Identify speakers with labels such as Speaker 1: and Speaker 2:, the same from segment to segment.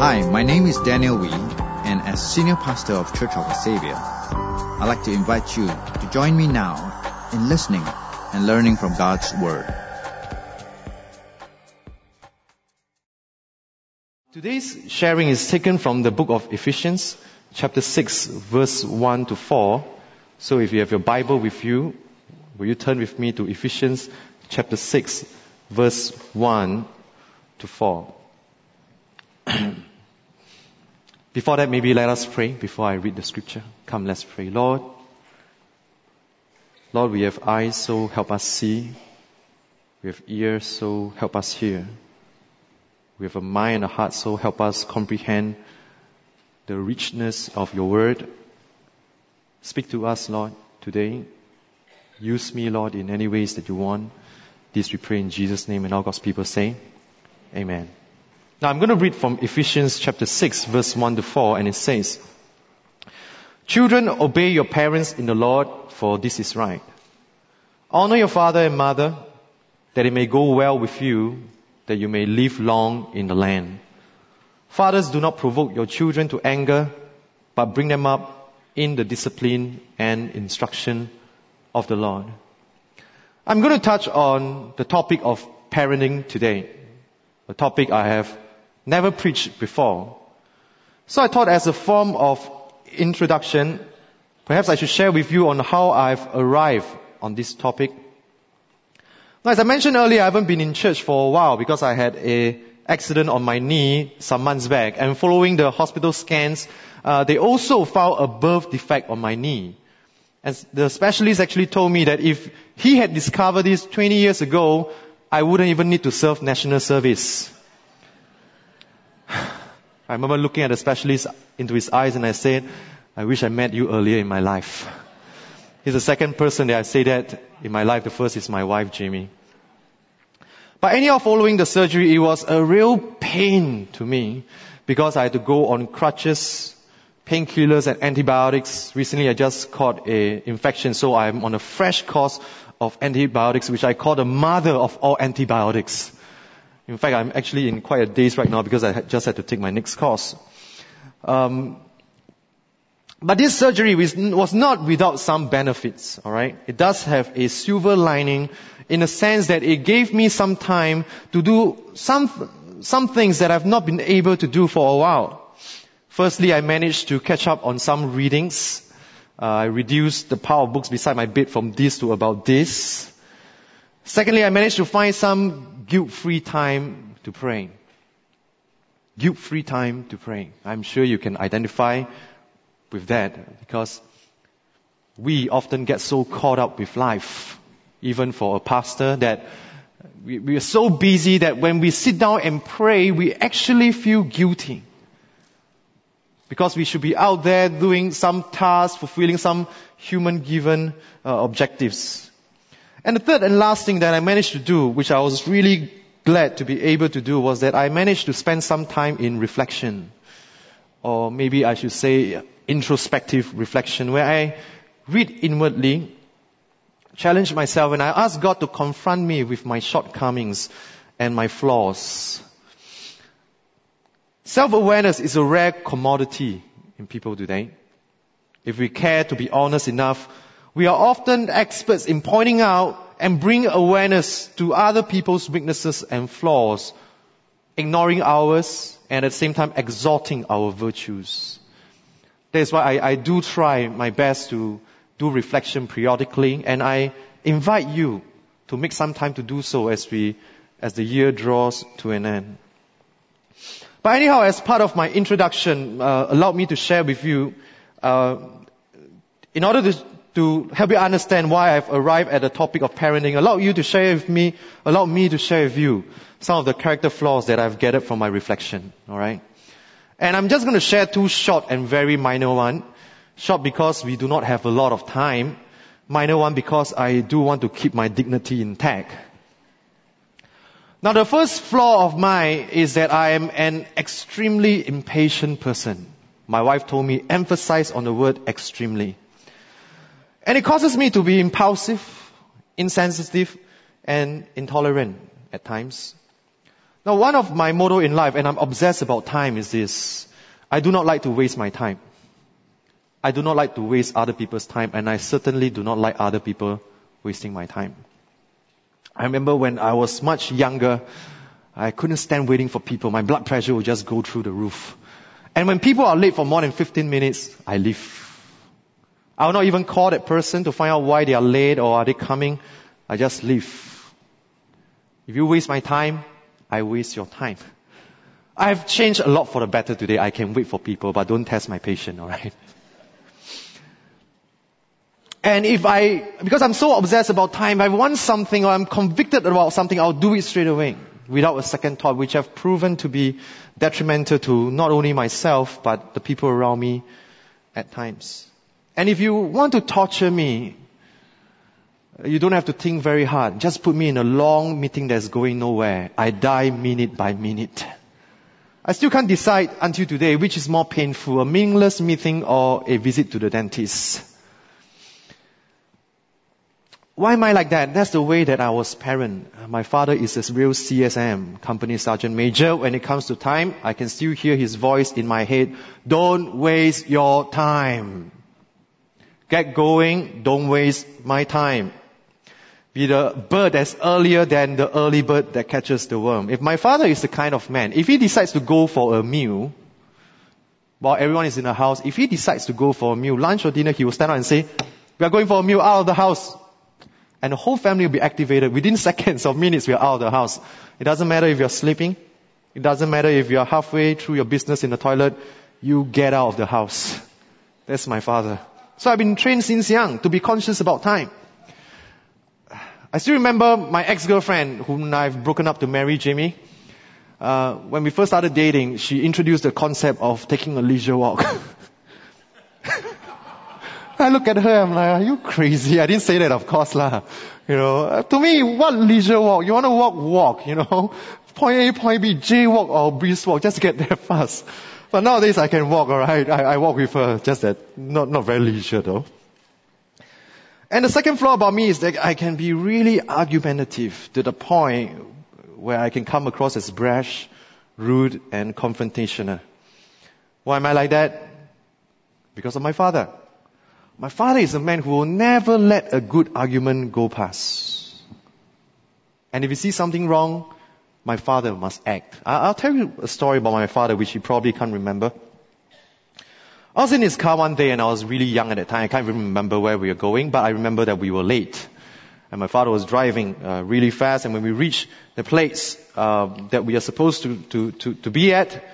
Speaker 1: Hi, my name is Daniel Wee, and as Senior Pastor of Church of the Savior, I'd like to invite you to join me now in listening and learning from God's Word.
Speaker 2: Today's sharing is taken from the book of Ephesians, chapter 6, verse 1 to 4. So if you have your Bible with you, will you turn with me to Ephesians chapter 6, verse 1 to 4. Before that, maybe let us pray before I read the scripture. Come, let's pray. Lord, we have eyes, so help us see. We have ears, so help us hear. We have a mind and a heart, so help us comprehend the richness of your word. Speak to us, Lord, today. Use me, Lord, in any ways that you want. This we pray in Jesus' name, and all God's people say, Amen. Now I'm going to read from Ephesians chapter 6, verse 1 to 4, and it says, Children, obey your parents in the Lord, for this is right. Honor your father and mother, that it may go well with you, that you may live long in the land. Fathers, do not provoke your children to anger, but bring them up in the discipline and instruction of the Lord. I'm going to touch on the topic of parenting today, a topic I have never preached before. So I thought as a form of introduction, perhaps I should share with you on how I've arrived on this topic. Now, as I mentioned earlier, I haven't been in church for a while because I had an accident on my knee some months back. And following the hospital scans, they also found a birth defect on my knee. And the specialist actually told me that if he had discovered this 20 years ago, I wouldn't even need to serve national service. I remember looking at the specialist into his eyes and I said, I wish I met you earlier in my life. He's the second person that I say that in my life. The first is my wife, Jamie. But anyhow, following the surgery, it was a real pain to me because I had to go on crutches, painkillers and antibiotics. Recently, I just caught an infection, so I'm on a fresh course of antibiotics, which I call the mother of all antibiotics. In fact, I'm actually in quite a daze right now because I just had to take my next course. But this surgery was not without some benefits, alright? It does have a silver lining in the sense that it gave me some time to do some things that I've not been able to do for a while. Firstly, I managed to catch up on some readings. I reduced the pile of books beside my bed from this to about this. Secondly, I managed to find some guilt-free time to pray. Guilt-free time to pray. I'm sure you can identify with that because we often get so caught up with life, even for a pastor, that we are so busy that when we sit down and pray, we actually feel guilty. Because we should be out there doing some tasks, fulfilling some human-given objectives. And the third and last thing that I managed to do, which I was really glad to be able to do, was that I managed to spend some time in reflection. Or maybe I should say introspective reflection, where I read inwardly, challenge myself, and I ask God to confront me with my shortcomings and my flaws. Self-awareness is a rare commodity in people today. If we care to be honest enough, we are often experts in pointing out and bring awareness to other people's weaknesses and flaws, ignoring ours and at the same time exalting our virtues. That is why I do try my best to do reflection periodically, and I invite you to make some time to do so as the year draws to an end. But anyhow, as part of my introduction, allow me to share with you, in order to help you understand why I've arrived at the topic of parenting, allow me to share with you some of the character flaws that I've gathered from my reflection. Alright? And I'm just going to share two short and very minor one. Short because we do not have a lot of time. Minor one because I do want to keep my dignity intact. Now the first flaw of mine is that I am an extremely impatient person. My wife told me, emphasize on the word extremely. And it causes me to be impulsive, insensitive, and intolerant at times. Now, one of my motto in life, and I'm obsessed about time, is this. I do not like to waste my time. I do not like to waste other people's time, and I certainly do not like other people wasting my time. I remember when I was much younger, I couldn't stand waiting for people. My blood pressure would just go through the roof. And when people are late for more than 15 minutes, I leave. I will not even call that person to find out why they are late or are they coming. I just leave. If you waste my time, I waste your time. I've changed a lot for the better today. I can wait for people, but don't test my patience, alright? And because I'm so obsessed about time, if I want something or I'm convicted about something, I'll do it straight away without a second thought, which have proven to be detrimental to not only myself, but the people around me at times. And if you want to torture me, you don't have to think very hard. Just put me in a long meeting that's going nowhere. I die minute by minute. I still can't decide until today which is more painful, a meaningless meeting or a visit to the dentist. Why am I like that? That's the way that I was parent. My father is a real CSM, Company Sergeant Major. When it comes to time, I can still hear his voice in my head. Don't waste your time. Get going, don't waste my time. Be the bird that's earlier than the early bird that catches the worm. If my father is the kind of man, if he decides to go for a meal, while everyone is in the house, if he decides to go for a meal, lunch or dinner, he will stand up and say, we are going for a meal out of the house. And the whole family will be activated. Within seconds or minutes, we are out of the house. It doesn't matter if you're sleeping. It doesn't matter if you're halfway through your business in the toilet. You get out of the house. That's my father. So I've been trained since young to be conscious about time. I still remember my ex-girlfriend, whom I've broken up to marry, Jamie. When we first started dating, she introduced the concept of taking a leisure walk. I look at her, I'm like, are you crazy? I didn't say that, of course, lah. To me, what leisure walk? You want to walk, Point A, point B, J walk or brisk walk, just get there fast. But nowadays I can walk, alright? I walk with her, just that, not very leisure though. And the second flaw about me is that I can be really argumentative to the point where I can come across as brash, rude, and confrontational. Why am I like that? Because of my father. My father is a man who will never let a good argument go past. And if he sees something wrong, my father must act. I'll tell you a story about my father, which you probably can't remember. I was in his car one day and I was really young at that time. I can't even remember where we were going, but I remember that we were late. And my father was driving really fast, and when we reached the place that we are supposed to be at,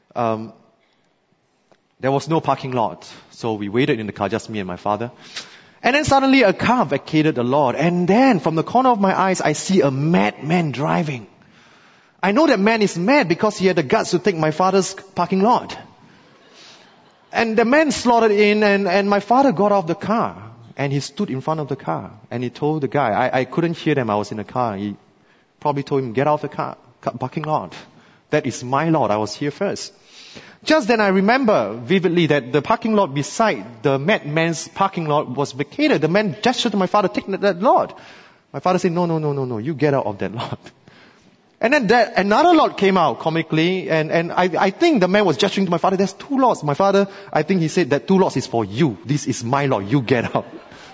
Speaker 2: there was no parking lot. So we waited in the car, just me and my father. And then suddenly a car vacated the lot. And then from the corner of my eyes, I see a madman driving. I know that man is mad because he had the guts to take my father's parking lot. And the man slaughtered in, and my father got out of the car. And he stood in front of the car. And he told the guy, I couldn't hear them, I was in the car. He probably told him, get out of the car, parking lot. That is my lot, I was here first. Just then I remember vividly that the parking lot beside the madman's parking lot was vacated. The man gestured to my father, take that lot. My father said, no, you get out of that lot. And then another lot came out comically, and I think the man was gesturing to my father, there's 2 lots. My father, I think he said that 2 lots is for you. This is my lot, you get out.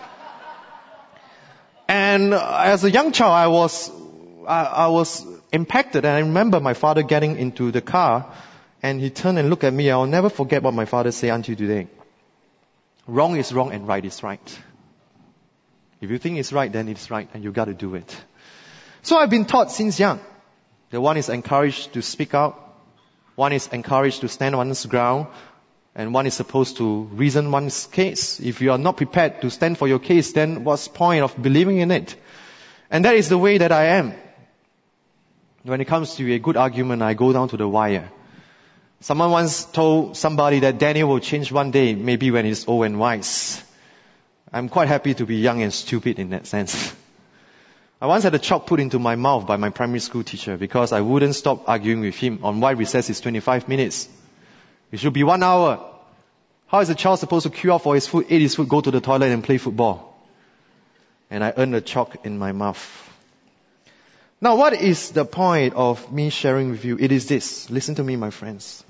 Speaker 2: And as a young child, I was impacted, and I remember my father getting into the car, and he turned and looked at me. I'll never forget what my father said until today. Wrong is wrong and right is right. If you think it's right, then it's right, and you got to do it. So I've been taught since young that one is encouraged to speak out, one is encouraged to stand on one's ground, and one is supposed to reason one's case. If you are not prepared to stand for your case, then what's the point of believing in it? And that is the way that I am. When it comes to a good argument, I go down to the wire. Someone once told somebody that Daniel will change one day, maybe when he's old and wise. I'm quite happy to be young and stupid in that sense. I once had a chalk put into my mouth by my primary school teacher because I wouldn't stop arguing with him on why recess is 25 minutes. It should be 1 hour. How is a child supposed to queue up for his food, eat his food, go to the toilet and play football? And I earned a chalk in my mouth. Now, what is the point of me sharing with you? It is this. Listen to me, my friends.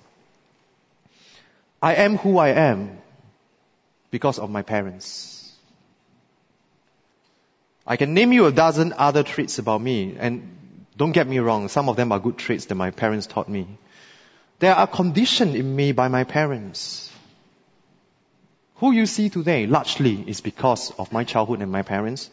Speaker 2: I am who I am because of my parents. I can name you a dozen other traits about me, and don't get me wrong, some of them are good traits that my parents taught me. They are conditioned in me by my parents. Who you see today largely is because of my childhood and my parents.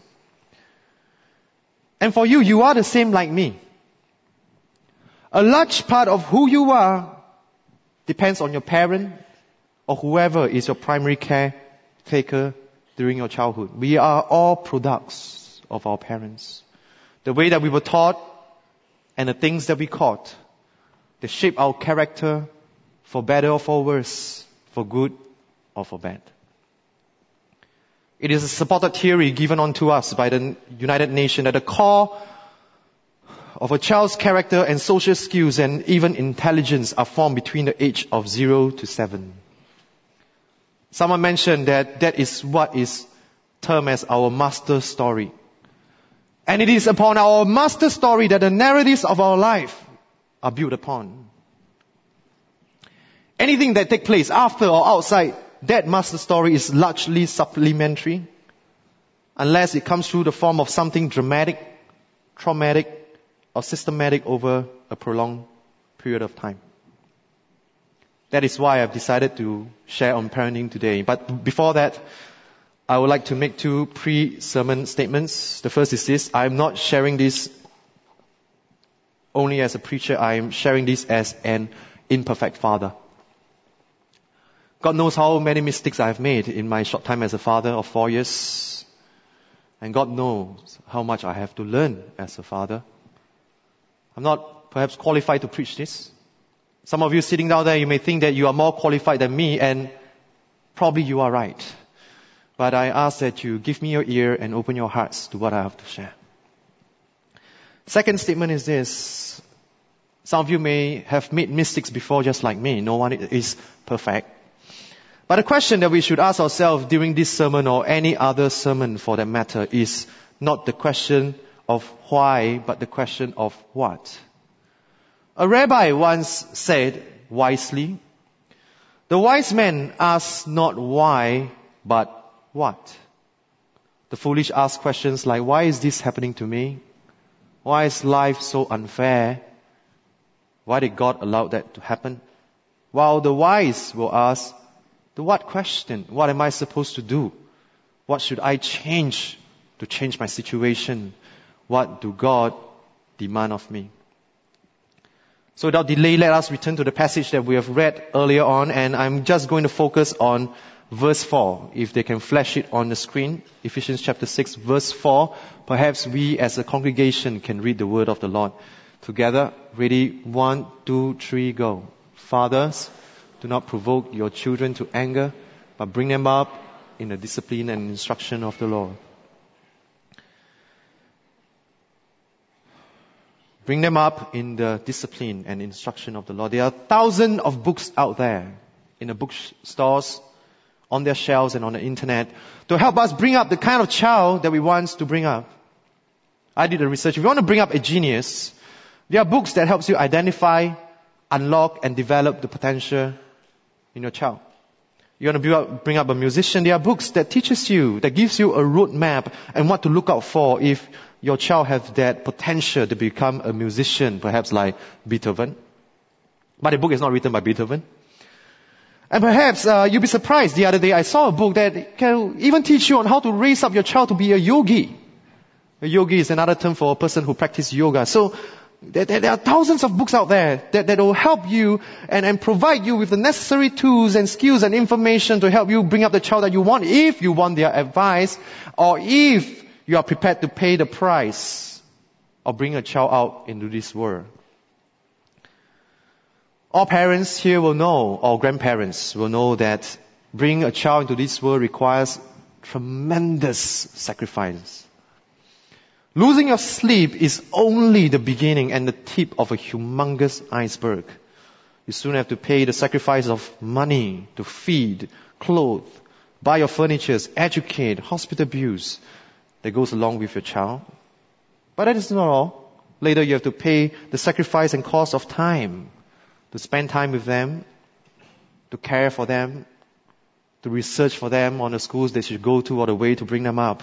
Speaker 2: And for you, you are the same like me. A large part of who you are depends on your parent or whoever is your primary caretaker during your childhood. We are all products of our parents. The way that we were taught and the things that we caught, they shape our character for better or for worse, for good or for bad. It is a supported theory given on to us by the United Nations that the core of a child's character and social skills and even intelligence are formed between the age of 0 to 7. Someone mentioned that is what is termed as our master story. And it is upon our master story that the narratives of our life are built upon. Anything that takes place after or outside that master story is largely supplementary, unless it comes through the form of something dramatic, traumatic, or systematic over a prolonged period of time. That is why I've decided to share on parenting today. But before that, I would like to make 2 pre-sermon statements. The first is this: I'm not sharing this only as a preacher, I am sharing this as an imperfect father. God knows how many mistakes I've made in my short time as a father of 4 years. And God knows how much I have to learn as a father. I'm not perhaps qualified to preach this. Some of you sitting down there, you may think that you are more qualified than me, and probably you are right. But I ask that you give me your ear and open your hearts to what I have to share. Second statement is this: some of you may have made mistakes before just like me. No one is perfect. But the question that we should ask ourselves during this sermon or any other sermon for that matter is not the question of why, but the question of what. A rabbi once said wisely, "The wise man asks not why, but what?" The foolish ask questions like, why is this happening to me? Why is life so unfair? Why did God allow that to happen? While the wise will ask, the what question? What am I supposed to do? What should I change to change my situation? What do God demand of me? So without delay, let us return to the passage that we have read earlier on, and I'm just going to focus on verse 4. If they can flash it on the screen, Ephesians chapter 6, verse 4. Perhaps we as a congregation can read the word of the Lord together. Ready? 1, 2, 3, go. Fathers, do not provoke your children to anger, but bring them up in the discipline and instruction of the Lord. Bring them up in the discipline and instruction of the Lord. There are thousands of books out there in the bookstores, on their shelves and on the internet to help us bring up the kind of child that we want to bring up. I did the research. If you want to bring up a genius, there are books that helps you identify, unlock and develop the potential in your child. You want to bring up a musician, there are books that teaches you, that gives you a roadmap and what to look out for if your child has that potential to become a musician, perhaps like Beethoven. But the book is not written by Beethoven. And perhaps you'll be surprised. The other day I saw a book that can even teach you on how to raise up your child to be a yogi. A yogi is another term for a person who practices yoga. So there are thousands of books out there that will help you and provide you with the necessary tools and skills and information to help you bring up the child that you want, if you want their advice, or if you are prepared to pay the price of bringing a child out into this world. All parents here will know, or grandparents will know, that bringing a child into this world requires tremendous sacrifice. Losing your sleep is only the beginning and the tip of a humongous iceberg. You soon have to pay the sacrifice of money to feed, clothe, buy your furniture, educate, hospital bills that goes along with your child. But that is not all. Later, you have to pay the sacrifice and cost of time to spend time with them, to care for them, to research for them on the schools they should go to or the way to bring them up.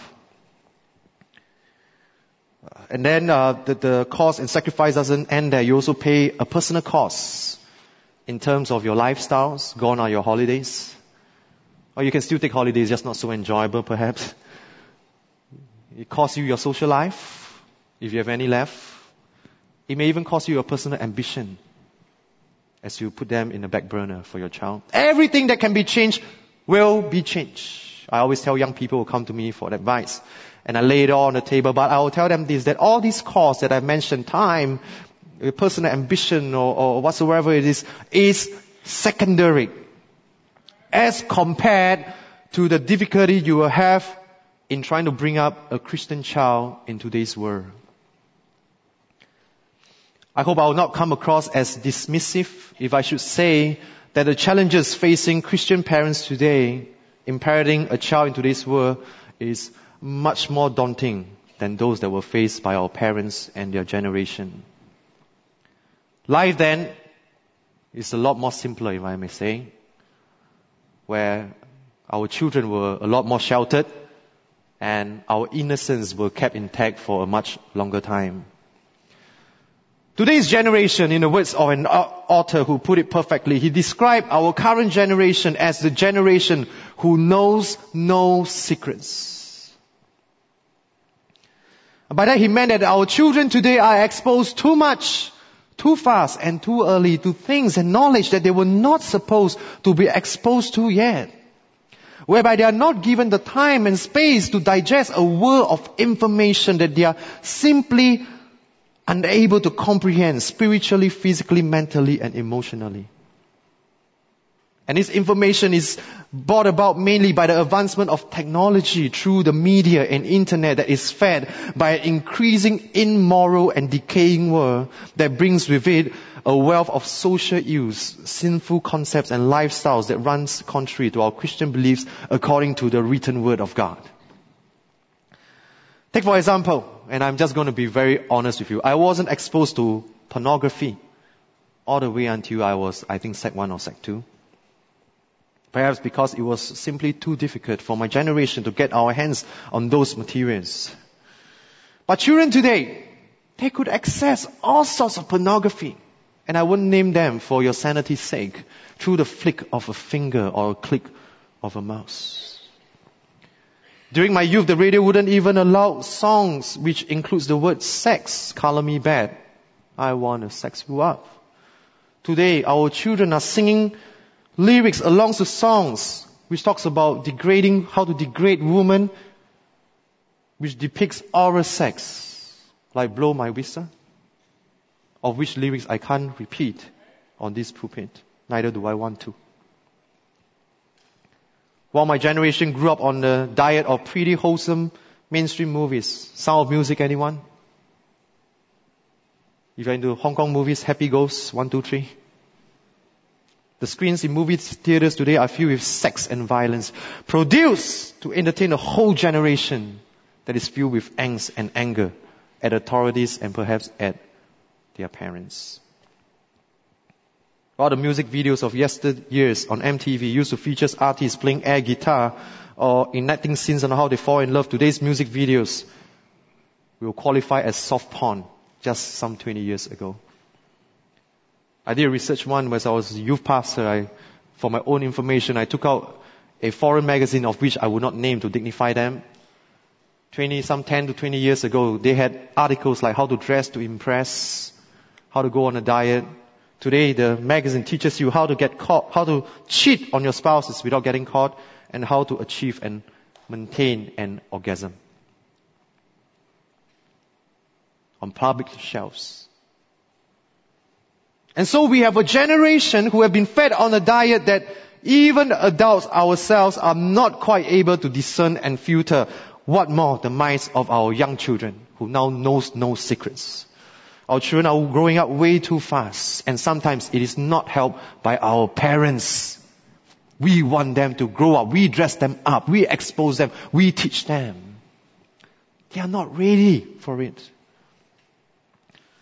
Speaker 2: And then the cost and sacrifice doesn't end there. You also pay a personal cost in terms of your lifestyles. Gone are your holidays. Or you can still take holidays, just not so enjoyable perhaps. It costs you your social life, if you have any left. It may even cost you your personal ambition as you put them in the back burner for your child. Everything that can be changed will be changed. I always tell young people who come to me for advice, and I lay it all on the table, but I will tell them this, that all these costs that I mentioned, time, personal ambition or whatsoever it is secondary as compared to the difficulty you will have in trying to bring up a Christian child in today's world. I hope I will not come across as dismissive if I should say that the challenges facing Christian parents today in parenting a child in today's world is much more daunting than those that were faced by our parents and their generation. Life then is a lot more simpler, if I may say, where our children were a lot more sheltered and our innocence were kept intact for a much longer time. Today's generation, in the words of an author who put it perfectly, he described our current generation as the generation who knows no secrets. By that he meant that our children today are exposed too much, too fast and too early to things and knowledge that they were not supposed to be exposed to yet. Whereby they are not given the time and space to digest a world of information that they are simply unable to comprehend spiritually, physically, mentally, and emotionally. And this information is brought about mainly by the advancement of technology through the media and internet that is fed by an increasing immoral and decaying world that brings with it a wealth of social ills, sinful concepts and lifestyles that runs contrary to our Christian beliefs according to the written word of God. Take for example, and I'm just going to be very honest with you, I wasn't exposed to pornography all the way until I was, I think, Sec 1 or Sec 2. Perhaps because it was simply too difficult for my generation to get our hands on those materials. But children today, they could access all sorts of pornography. And I wouldn't name them for your sanity's sake, through the flick of a finger or a click of a mouse. During my youth, the radio wouldn't even allow songs which includes the word sex, color me bad. I want to sex you up. Today, our children are singing lyrics along the songs which talks about degrading, how to degrade women, which depicts oral sex, like Blow My Whistle, of which lyrics I can't repeat on this pulpit. Neither do I want to. While my generation grew up on the diet of pretty wholesome mainstream movies. Sound of Music, anyone? If you're into Hong Kong movies, Happy Ghosts, 1, 2, 3. The screens in movie theaters today are filled with sex and violence, produced to entertain a whole generation that is filled with angst and anger at authorities and perhaps at their parents. All the music videos of yesteryears on MTV used to feature artists playing air guitar or enacting scenes on how they fall in love. Today's music videos will qualify as soft porn just some 20 years ago. I did a research one when I was a youth pastor. For my own information, I took out a foreign magazine of which I would not name to dignify them. 10 to 20 years ago, they had articles like how to dress to impress, how to go on a diet. Today, the magazine teaches you how to get caught, how to cheat on your spouses without getting caught, and how to achieve and maintain an orgasm. On public shelves. And so we have a generation who have been fed on a diet that even adults ourselves are not quite able to discern and filter. What more, the minds of our young children who now knows no secrets. Our children are growing up way too fast, and sometimes it is not helped by our parents. We want them to grow up. We dress them up. We expose them. We teach them. They are not ready for it.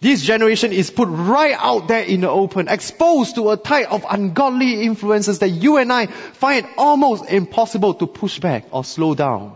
Speaker 2: This generation is put right out there in the open, exposed to a type of ungodly influences that you and I find it almost impossible to push back or slow down.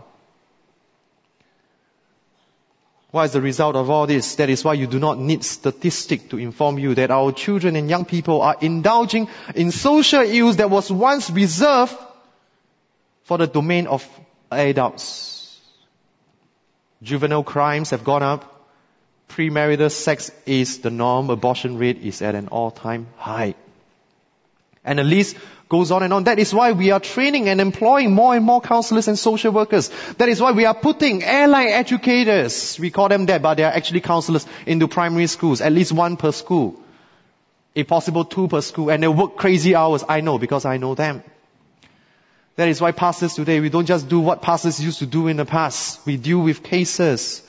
Speaker 2: What is the result of all this? That is why you do not need statistics to inform you that our children and young people are indulging in social ills that was once reserved for the domain of adults. Juvenile crimes have gone up. Premarital sex is the norm. Abortion rate is at an all-time high. And the list goes on and on. That is why we are training and employing more and more counselors and social workers. That is why we are putting allied educators, we call them that, but they are actually counselors, into primary schools, at least one per school. If possible, two per school. And they work crazy hours. I know, because I know them. That is why pastors today, we don't just do what pastors used to do in the past. We deal with cases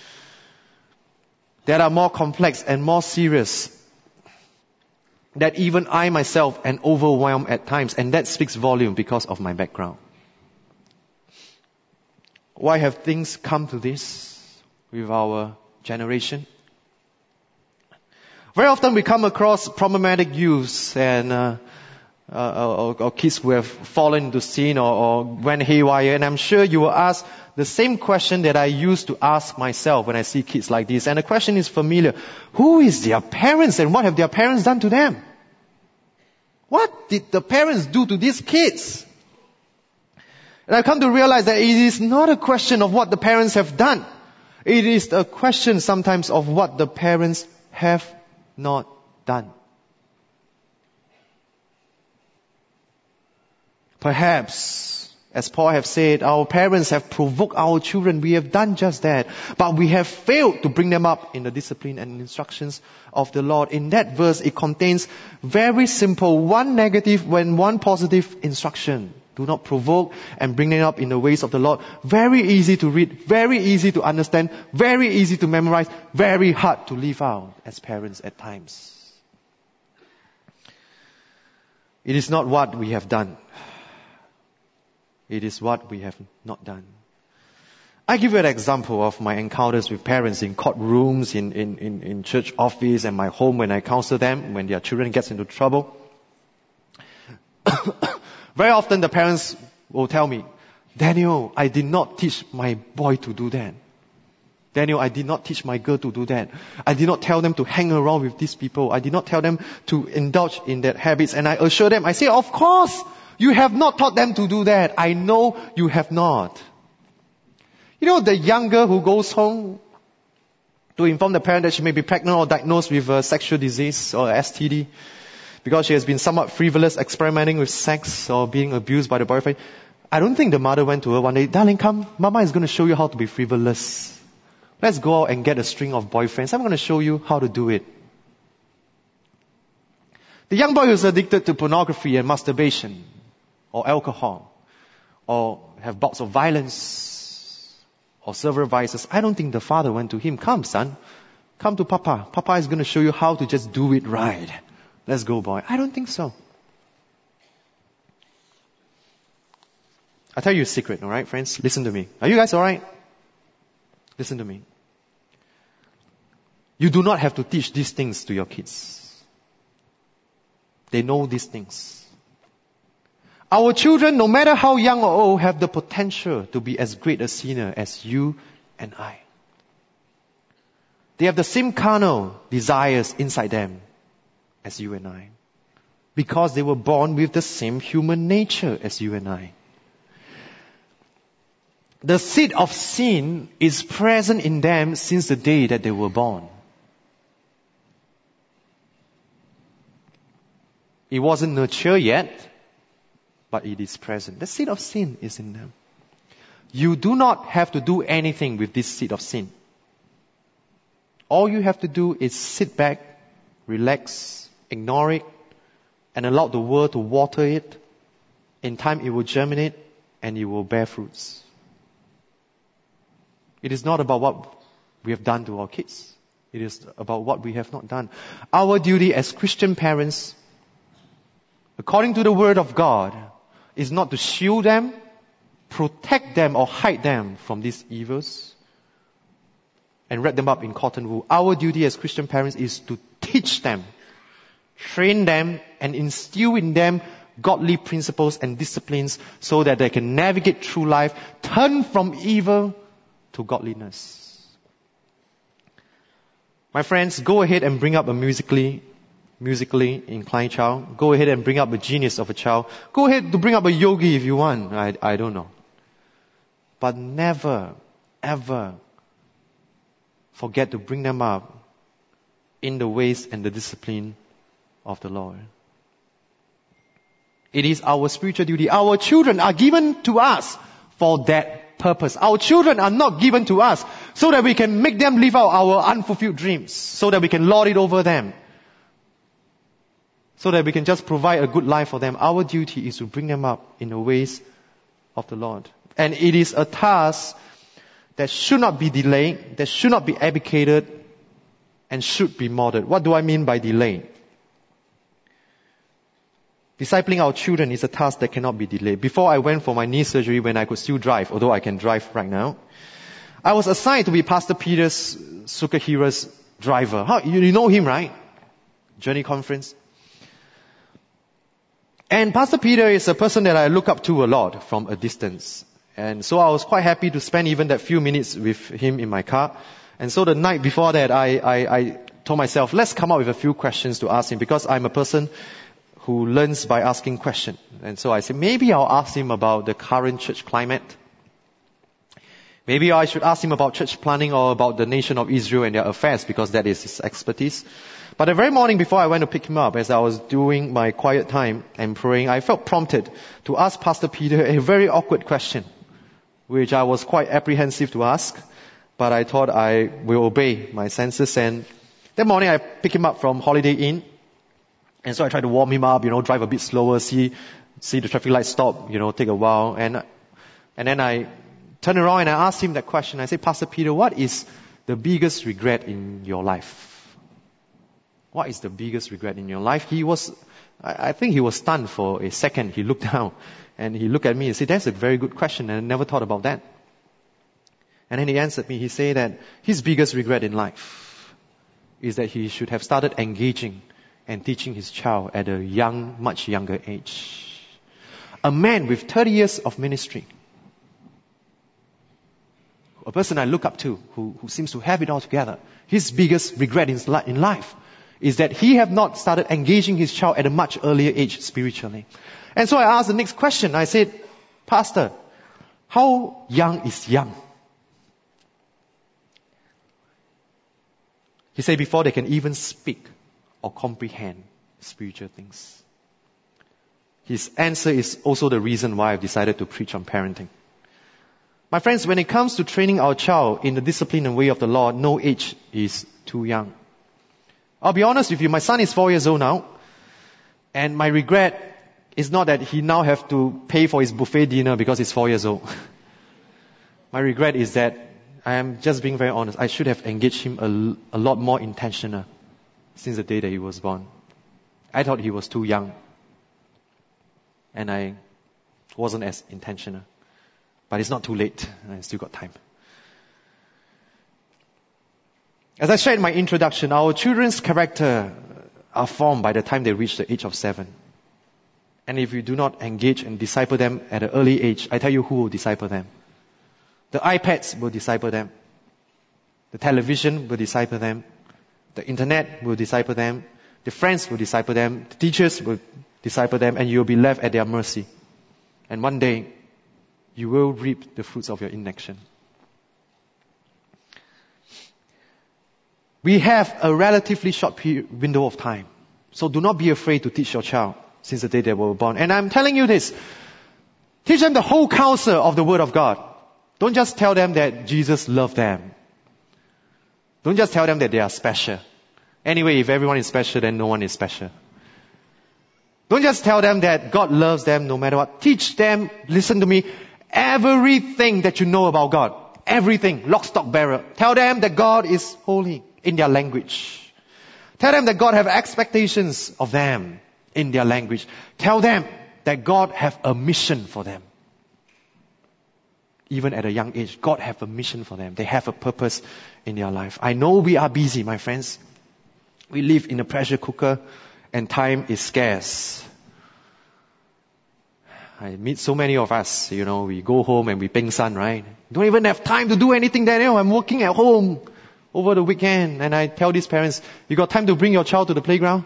Speaker 2: that are more complex and more serious, that even I myself am overwhelmed at times, and that speaks volume because of my background. Why have things come to this with our generation? Very often we come across problematic youths and or kids who have fallen into sin or went haywire, and I'm sure you will ask the same question that I used to ask myself when I see kids like this. And the question is familiar. Who is their parents and what have their parents done to them? What did the parents do to these kids? And I've come to realize that it is not a question of what the parents have done. It is a question sometimes of what the parents have not done. Perhaps, as Paul have said, our parents have provoked our children. We have done just that. But we have failed to bring them up in the discipline and instructions of the Lord. In that verse, it contains very simple, one negative and one positive instruction. Do not provoke and bring them up in the ways of the Lord. Very easy to read, very easy to understand, very easy to memorize, very hard to live out as parents at times. It is not what we have done. It is what we have not done. I give you an example of my encounters with parents in courtrooms, in church office, and my home when I counsel them, when their children gets into trouble. Very often the parents will tell me, Daniel, I did not teach my boy to do that. Daniel, I did not teach my girl to do that. I did not tell them to hang around with these people. I did not tell them to indulge in that habits. And I assure them, I say, of course, you have not taught them to do that. I know you have not. You know, the young girl who goes home to inform the parent that she may be pregnant or diagnosed with a sexual disease or STD because she has been somewhat frivolous, experimenting with sex or being abused by the boyfriend. I don't think the mother went to her one day, darling, come, Mama is going to show you how to be frivolous. Let's go out and get a string of boyfriends. I'm going to show you how to do it. The young boy who's addicted to pornography and masturbation or alcohol or have bouts of violence or several vices, I don't think the father went to him, come son, come to Papa. Papa is going to show you how to just do it right. Let's go, boy. I don't think so. I'll tell you a secret, alright friends? Listen to me. Are you guys alright? Listen to me. You do not have to teach these things to your kids. They know these things. Our children, no matter how young or old, have the potential to be as great a sinner as you and I. They have the same carnal desires inside them as you and I. Because they were born with the same human nature as you and I. The seed of sin is present in them since the day that they were born. It wasn't nurtured yet, but it is present. The seed of sin is in them. You do not have to do anything with this seed of sin. All you have to do is sit back, relax, ignore it, and allow the world to water it. In time it will germinate and it will bear fruits. It is not about what we have done to our kids. It is about what we have not done. Our duty as Christian parents, according to the Word of God, is not to shield them, protect them or hide them from these evils. and wrap them up in cotton wool. Our duty as Christian parents is to teach them, train them, and instill in them godly principles and disciplines so that they can navigate through life, turn from evil to godliness. My friends, go ahead and bring up a musically inclined child. Go ahead and bring up a genius of a child. Go ahead to bring up a yogi if you want. I don't know. But never, ever forget to bring them up in the ways and the discipline of the Lord. It is our spiritual duty. Our children are given to us for that purpose. Our children are not given to us so that we can make them live out our unfulfilled dreams, so that we can lord it over them, so that we can just provide a good life for them. Our duty is to bring them up in the ways of the Lord. And it is a task that should not be delayed, that should not be abdicated, and should be modeled. What do I mean by delay? Discipling our children is a task that cannot be delayed. Before I went for my knee surgery, when I could still drive, although I can drive right now, I was assigned to be Pastor Peter's Sukahira's driver. You know him, right? Journey Conference. And Pastor Peter is a person that I look up to a lot from a distance. And so I was quite happy to spend even that few minutes with him in my car. And so the night before that, I told myself, let's come up with a few questions to ask him, because I'm a person who learns by asking questions. And so I said, maybe I'll ask him about the current church climate. Maybe I should ask him about church planning or about the nation of Israel and their affairs, because that is his expertise. But the very morning before I went to pick him up, as I was doing my quiet time and praying, I felt prompted to ask Pastor Peter a very awkward question, which I was quite apprehensive to ask, but I thought I will obey my senses. And that morning I picked him up from Holiday Inn. And so I tried to warm him up, drive a bit slower, see the traffic light stop, take a while. And then I turned around and I asked him that question. I said, Pastor Peter, what is the biggest regret in your life? What is the biggest regret in your life? I think he was stunned for a second. He looked down and he looked at me and said, that's a very good question, and I never thought about that. And then he answered me. He said that his biggest regret in life is that he should have started engaging and teaching his child at a much younger age. A man with 30 years of ministry. A person I look up to who seems to have it all together. His biggest regret in life is that he have not started engaging his child at a much earlier age spiritually. And so I asked the next question. I said, Pastor, how young is young? He said, before they can even speak or comprehend spiritual things. His answer is also the reason why I've decided to preach on parenting. My friends, when it comes to training our child in the discipline and way of the Lord, no age is too young. I'll be honest with you, my son is 4 years old now, and my regret is not that he now have to pay for his buffet dinner because he's 4 years old. My regret is that I am just being very honest. I should have engaged him a lot more intentional since the day that he was born. I thought he was too young, and I wasn't as intentional. But it's not too late. I still got time. As I shared in my introduction, our children's character are formed by the time they reach the age of 7. And if you do not engage and disciple them at an early age, I tell you who will disciple them. The iPads will disciple them. The television will disciple them. The internet will disciple them. The friends will disciple them. The teachers will disciple them, and you'll be left at their mercy. And one day, you will reap the fruits of your inaction. We have a relatively short window of time. So do not be afraid to teach your child since the day they were born. And I'm telling you this. Teach them the whole counsel of the Word of God. Don't just tell them that Jesus loved them. Don't just tell them that they are special. Anyway, if everyone is special, then no one is special. Don't just tell them that God loves them no matter what. Teach them, listen to me, everything that you know about God. Everything, lock, stock, barrel. Tell them that God is holy in their language. Tell them that God have expectations of them in their language. Tell them that God have a mission for them. even at a young age. God have a mission for them. They have a purpose in their life. I know we are busy, my friends. We live in a pressure cooker and time is scarce. I meet so many of us, we go home and we peng san, right? Don't even have time to do anything, Daniel. I'm working at home over the weekend. And I tell these parents, you got time to bring your child to the playground?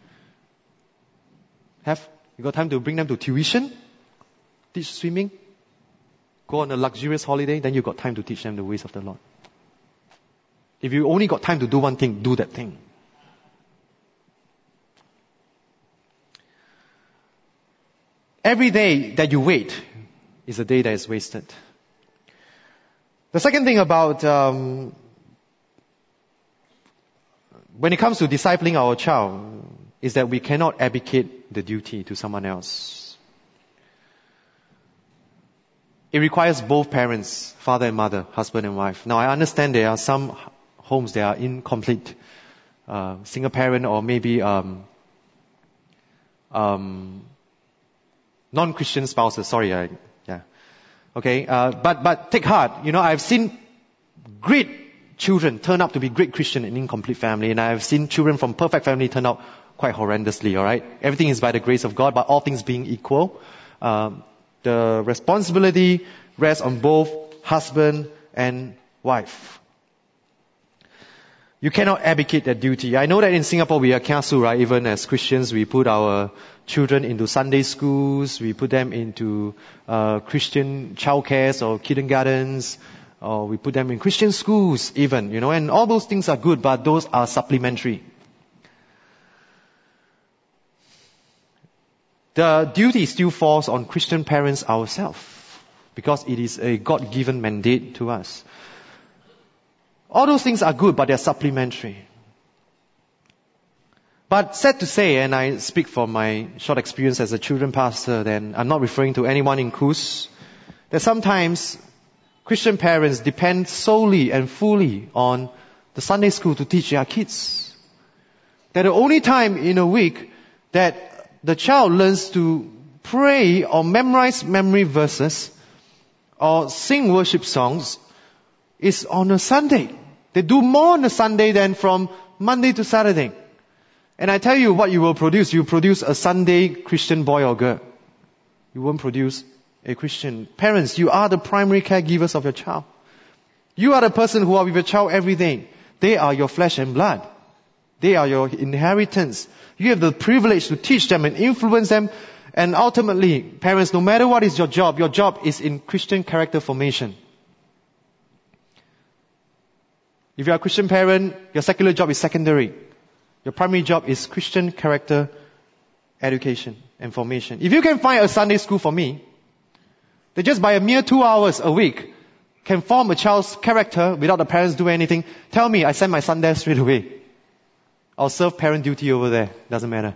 Speaker 2: You got time to bring them to tuition? Teach swimming? Go on a luxurious holiday? Then you got time to teach them the ways of the Lord. If you only got time to do one thing, do that thing. Every day that you wait is a day that is wasted. The second thing about when it comes to discipling our child is that we cannot abdicate the duty to someone else. It requires both parents, father and mother, husband and wife. Now I understand there are some homes that are incomplete, single parent or maybe non-Christian spouses. Sorry, okay. But take heart. I've seen great children turn out to be great Christian in incomplete family, and I've seen children from perfect family turn out quite horrendously. All right, everything is by the grace of God, but all things being equal, the responsibility rests on both husband and wife. You cannot abdicate that duty. I know that in Singapore we are kiasu, right? Even as Christians, we put our children into Sunday schools, we put them into Christian childcares or kindergartens, or we put them in Christian schools even, and all those things are good, but those are supplementary. The duty still falls on Christian parents ourselves, because it is a God-given mandate to us. All those things are good, but they're supplementary. But sad to say, and I speak from my short experience as a children pastor, then I'm not referring to anyone in Cruz, that sometimes Christian parents depend solely and fully on the Sunday school to teach their kids. That the only time in a week that the child learns to pray or memorize memory verses or sing worship songs is on a Sunday. They do more on a Sunday than from Monday to Saturday. And I tell you what you will produce. You produce a Sunday Christian boy or girl. You won't produce a Christian. Parents, you are the primary caregivers of your child. You are the person who are with your child every day. They are your flesh and blood. They are your inheritance. You have the privilege to teach them and influence them. And ultimately, parents, no matter what is your job is in Christian character formation. If you are a Christian parent, your secular job is secondary. Your primary job is Christian character education and formation. If you can find a Sunday school for me, that just by a mere 2 hours a week can form a child's character without the parents do anything, tell me, I send my son there straight away. I'll serve parent duty over there. Doesn't matter.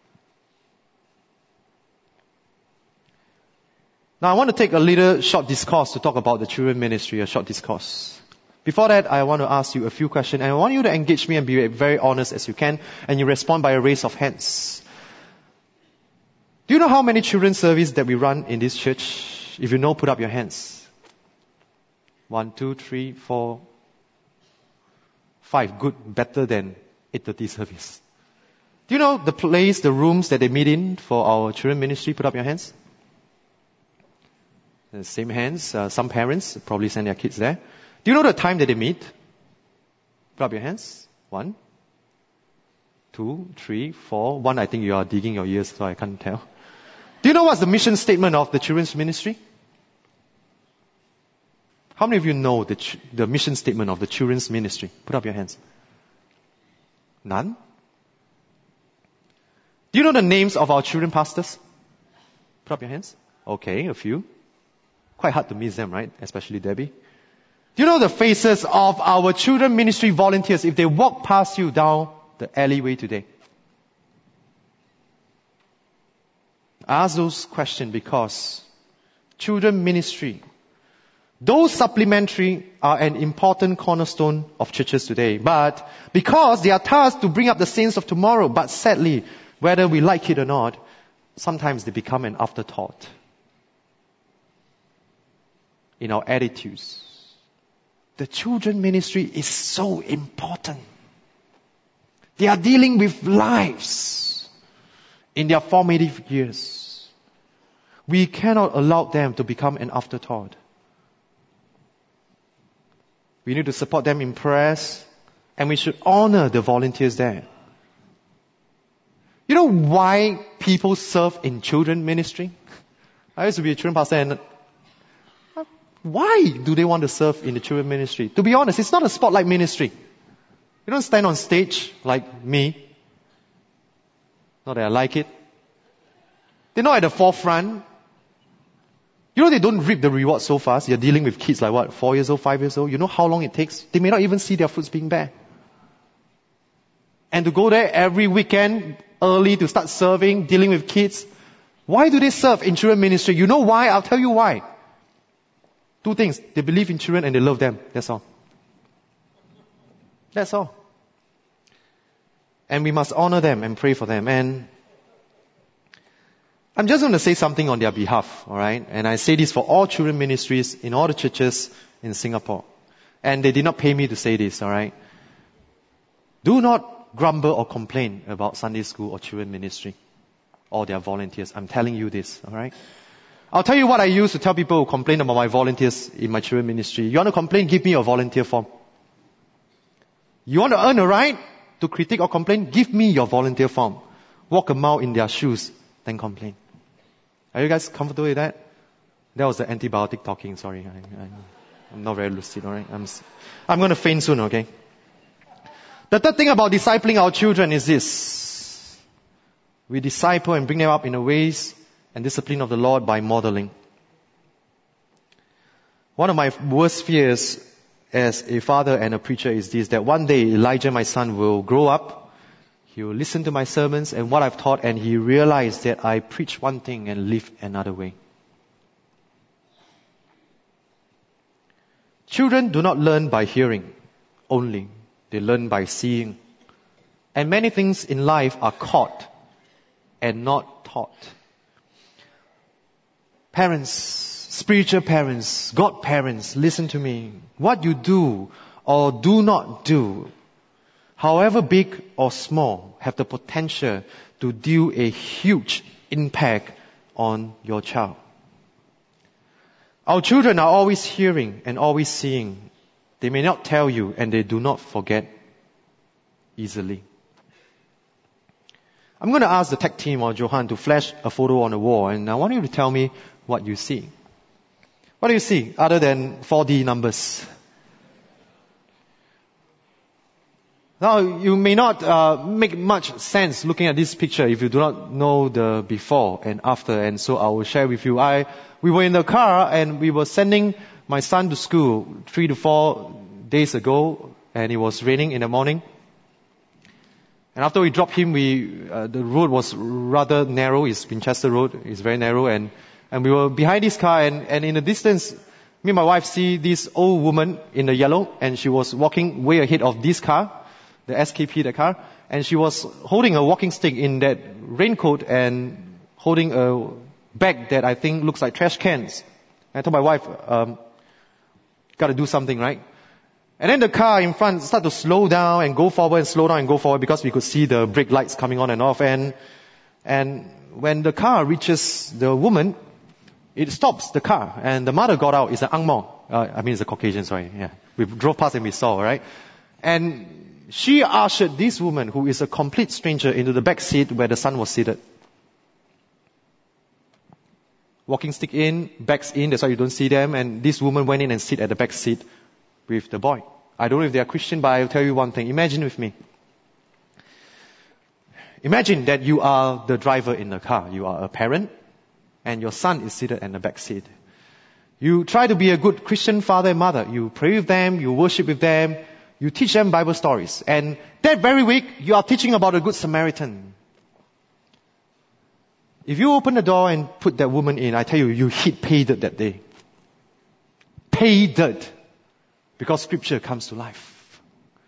Speaker 2: Now I want to take a little short discourse to talk about the children ministry, a short discourse. Before that, I want to ask you a few questions, and I want you to engage me and be very honest as you can, and you respond by a raise of hands. Do you know how many children's service that we run in this church? If you know, put up your hands. 1, 2, 3, 4, 5. Good, better than 8:30 service. Do you know the place, the rooms that they meet in for our children ministry? Put up your hands. The same hands. Some parents probably send their kids there. Do you know the time that they meet? Put up your hands. 1, 2, 3, 4. 1, I think you are digging your ears, so I can't tell. Do you know what's the mission statement of the children's ministry? How many of you know the mission statement of the children's ministry? Put up your hands. None? Do you know the names of our children pastors? Put up your hands. Okay, a few. Quite hard to miss them, right? Especially Debbie. Do you know the faces of our children ministry volunteers if they walk past you down the alleyway today? I ask those questions because children ministry, those supplementary are an important cornerstone of churches today. But because they are tasked to bring up the saints of tomorrow, but sadly, whether we like it or not, sometimes they become an afterthought. in our attitudes. The children ministry is so important. They are dealing with lives in their formative years. We cannot allow them to become an afterthought. We need to support them in prayers, and we should honor the volunteers there. You know why people serve in children ministry? I used to be a children pastor, and why do they want to serve in the children ministry? To be honest, it's not a spotlight ministry. You don't stand on stage like me. Not that I like it. They're not at the forefront. You know they don't reap the reward so fast. You're dealing with kids like what, 4 years old, 5 years old. You know how long it takes? They may not even see their fruits being bare. And to go there every weekend, early to start serving, dealing with kids. Why do they serve in children ministry? You know why? I'll tell you why. 2 things. They believe in children and they love them. That's all. That's all. And we must honor them and pray for them. And I'm just going to say something on their behalf, alright? And I say this for all children ministries in all the churches in Singapore. And they did not pay me to say this, alright? Do not grumble or complain about Sunday school or children ministry or their volunteers. I'm telling you this, alright? I'll tell you what I used to tell people who complain about my volunteers in my children ministry. You want to complain? Give me a volunteer form. You want to earn a right to critique or complain? Give me your volunteer form. Walk a mile in their shoes, then complain. Are you guys comfortable with that? That was the antibiotic talking, sorry. I'm not very lucid, alright? I'm going to faint soon, okay? The third thing about discipling our children is this. We disciple and bring them up in the ways and discipline of the Lord by modeling. One of my worst fears as a father and a preacher is this, that one day Elijah, my son, will grow up, he will listen to my sermons and what I've taught, and he realized that I preach one thing and live another way. Children do not learn by hearing only. They learn by seeing. And many things in life are caught and not taught. Parents, spiritual parents, godparents, listen to me. What you do or do not do, however big or small, have the potential to do a huge impact on your child. Our children are always hearing and always seeing. They may not tell you and they do not forget easily. I'm going to ask the tech team or Johan to flash a photo on the wall, and I want you to tell me what you see. What do you see other than 4D numbers? Now, you may not make much sense looking at this picture if you do not know the before and after, and so I will share with you. We were in the car and we were sending my son to school 3 to 4 days ago, and it was raining in the morning. And after we dropped him, the road was rather narrow. It's Winchester Road. It's very narrow, and we were behind this car, and in the distance, me and my wife see this old woman in the yellow, and she was walking way ahead of this car, the SKP, the car, and she was holding a walking stick in that raincoat and holding a bag that I think looks like trash cans. And I told my wife, got to do something, right? And then the car in front started to slow down and go forward and slow down and go forward because we could see the brake lights coming on and off. And when the car reaches the woman, it stops the car. And the mother got out. It's an Ang Mo. It's a Caucasian, sorry. Yeah. We drove past and we saw, right? And she ushered this woman, who is a complete stranger, into the back seat where the son was seated. Walking stick in, bags in, that's why you don't see them. And this woman went in and sit at the back seat with the boy. I don't know if they are Christian, but I'll tell you one thing. Imagine with me. Imagine that you are the driver in the car. You are a parent, and your son is seated in the back seat. You try to be a good Christian father and mother. You pray with them, you worship with them, you teach them Bible stories. And that very week, you are teaching about a good Samaritan. If you open the door and put that woman in, I tell you, you hit pay dirt that day. Pay dirt. Because scripture comes to life.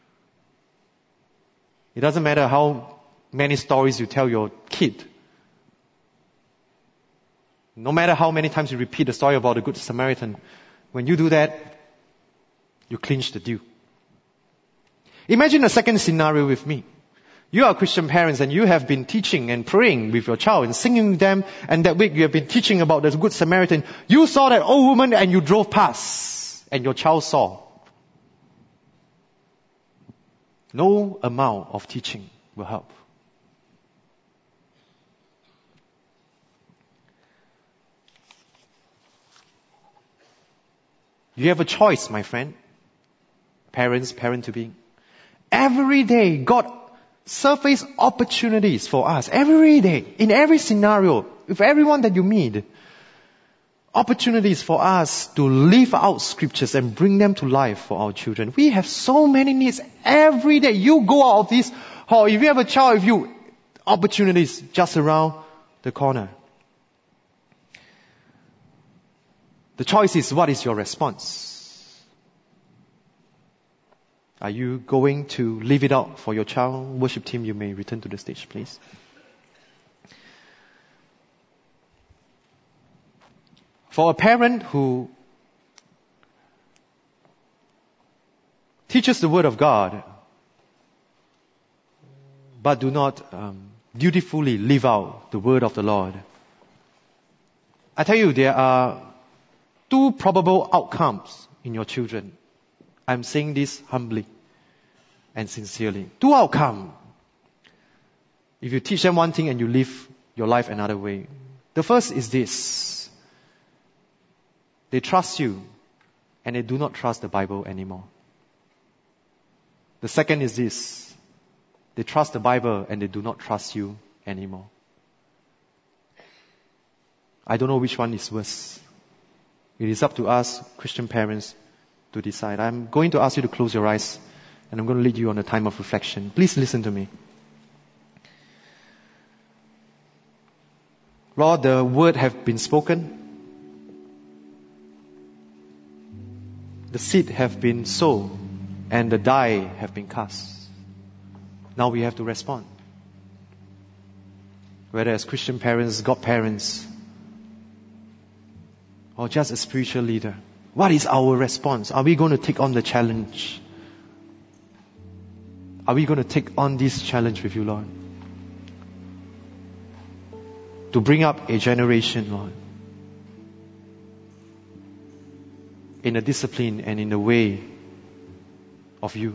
Speaker 2: It doesn't matter how many stories you tell your kid. No matter how many times you repeat the story about the Good Samaritan, When you do that, you clinch the deal. Imagine a second scenario with me. You are Christian parents and you have been teaching and praying with your child and singing with them, and that week you have been teaching about the Good Samaritan. You saw that old woman and you drove past, and your child saw. No amount of teaching will help. You have a choice, my friend. Parents, parent-to-be. Every day, God surface opportunities for us. Every day, in every scenario, with everyone that you meet. Opportunities for us to live out scriptures and bring them to life for our children. We have so many needs every day. You go out of this hall, if you have a child with you, opportunities just around the corner. The choice is, what is your response? Are you going to live it out for your child? Worship team, you may return to the stage, please. For a parent who teaches the Word of God, but do not dutifully live out the Word of the Lord, I tell you, there are two probable outcomes in your children. I'm saying this humbly and sincerely. Two outcomes. If you teach them one thing and you live your life another way. The first is this. They trust you and they do not trust the Bible anymore. The second is this. They trust the Bible and they do not trust you anymore. I don't know which one is worse. It is up to us, Christian parents, to decide. I'm going to ask you to close your eyes and I'm going to lead you on a time of reflection. Please listen to me. Lord, the word have been spoken. The seed have been sown and the die have been cast. Now we have to respond. Whether as Christian parents, godparents, or just a spiritual leader. What is our response? Are we going to take on the challenge? Are we going to take on this challenge with you, Lord? To bring up a generation, Lord, in a discipline and in the way of you.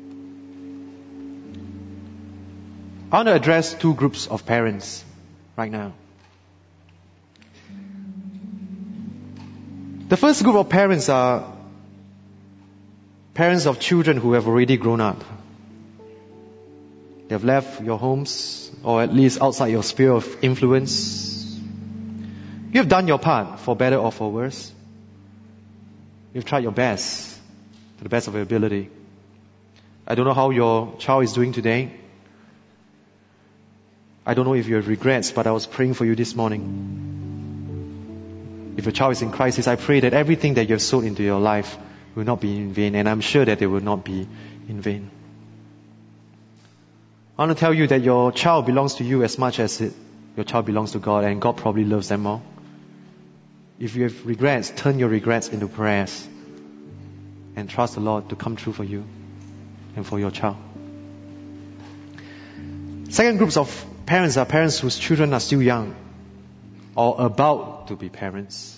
Speaker 2: I want to address two groups of parents right now. The first group of parents are parents of children who have already grown up. They have left your homes, or at least outside your sphere of influence. You have done your part, for better or for worse. You've tried your best, to the best of your ability. I don't know how your child is doing today. I don't know if you have regrets, but I was praying for you this morning. If your child is in crisis, I pray that everything that you have sowed into your life will not be in vain, and I'm sure that it will not be in vain. I want to tell you that your child belongs to you as much as your child belongs to God, and God probably loves them more. If you have regrets, turn your regrets into prayers and trust the Lord to come true for you and for your child. Second groups of parents are parents whose children are still young or about to be parents.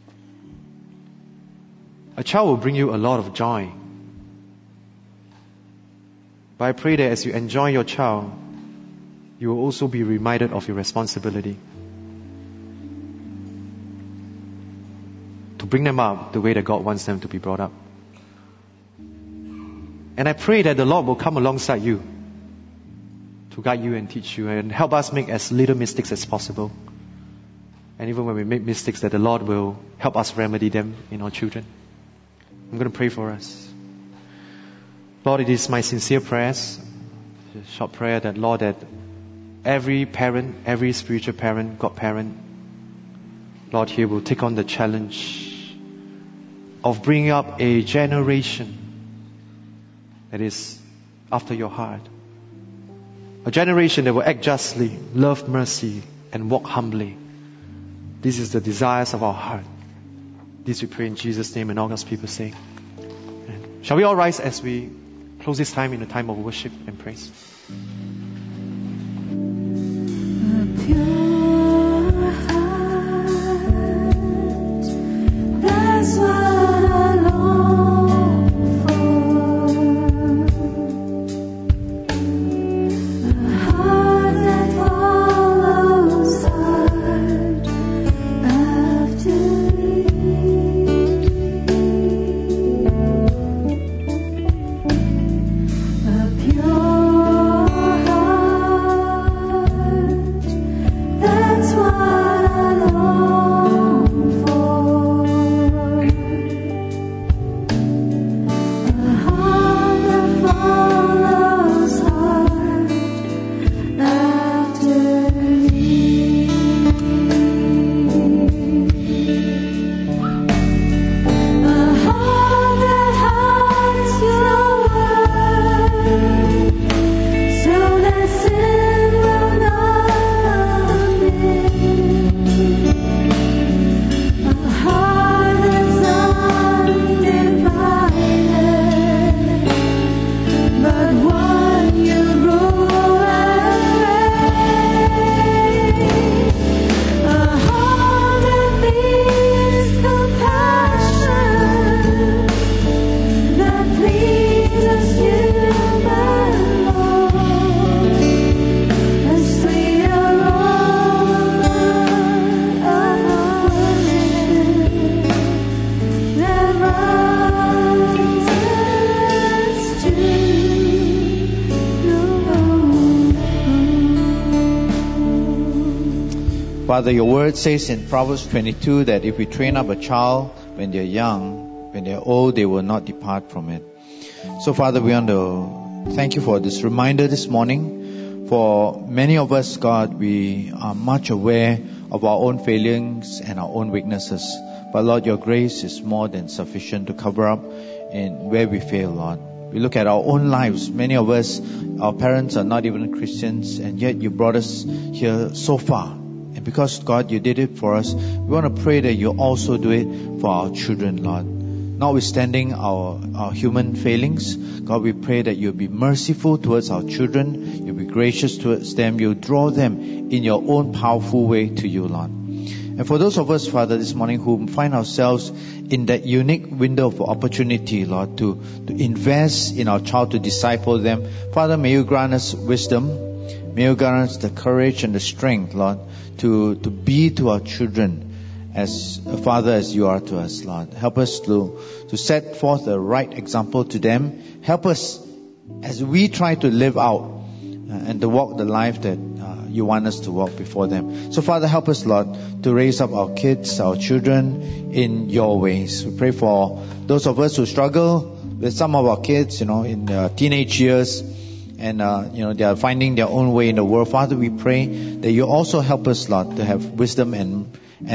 Speaker 2: A child will bring you a lot of joy. But I pray that as you enjoy your child, you will also be reminded of your responsibility to bring them up the way that God wants them to be brought up. And I pray that the Lord will come alongside you to guide you and teach you and help us make as little mistakes as possible. And even when we make mistakes, that the Lord will help us remedy them in our children. I'm going to pray for us. Lord, it is my sincere prayers, a short prayer, that Lord, that every parent, every spiritual parent, godparent, Lord, here will take on the challenge of bringing up a generation that is after your heart. A generation that will act justly, love mercy, and walk humbly. This is the desires of our heart. This we pray in Jesus' name, and all God's people say. Amen. Shall we all rise as we close this time in a time of worship and praise?
Speaker 3: Pure heart, that's what I long for. A heart that follows hard after a pure heart. That's what I long for. A heart that follows hard after thee. A heart that hides your word, so that sin will not come in. A heart that's undivided, but one you rule and reign. A heart that needs compassion, that pleases you alone. A sweet aroma, a harmony that rises to the Lord.
Speaker 1: Father, your word says in Proverbs 22 that if we train up a child when they're young, when they're old, they will not depart from it. So Father, we want to thank you for this reminder this morning. For many of us, God, we are much aware of our own failings and our own weaknesses. But Lord, your grace is more than sufficient to cover up in where we fail, Lord. We look at our own lives. Many of us, our parents are not even Christians, and yet you brought us here so far. And because, God, you did it for us, we want to pray that you also do it for our children, Lord. Notwithstanding our human failings, God, we pray that you'll be merciful towards our children, you'll be gracious towards them, you'll draw them in your own powerful way to you, Lord. And for those of us, Father, this morning who find ourselves in that unique window of opportunity, Lord, to invest in our child, to disciple them, Father, may you grant us wisdom, may you grant us the courage and the strength, Lord, to be to our children as a father as you are to us, Lord. Help us to set forth the right example to them. Help us as we try to live out and to walk the life that you want us to walk before them. So Father, help us, Lord, to raise up our kids, our children in your ways. We pray for those of us who struggle with some of our kids, in their teenage years, and they are finding their own way in the world. Father, we pray that you also help us, Lord, to have wisdom and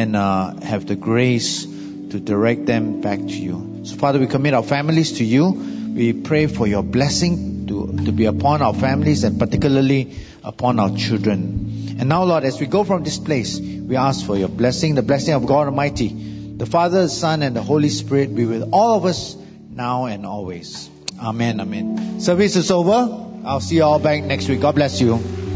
Speaker 1: have the grace to direct them back to you. So Father, we commit our families to you. We pray for your blessing to be upon our families and particularly upon our children. And now, Lord, as we go from this place, we ask for your blessing, the blessing of God Almighty, the Father, the Son, and the Holy Spirit be with all of us now and always. Amen, amen. Service is over. I'll see you all back next week. God bless you.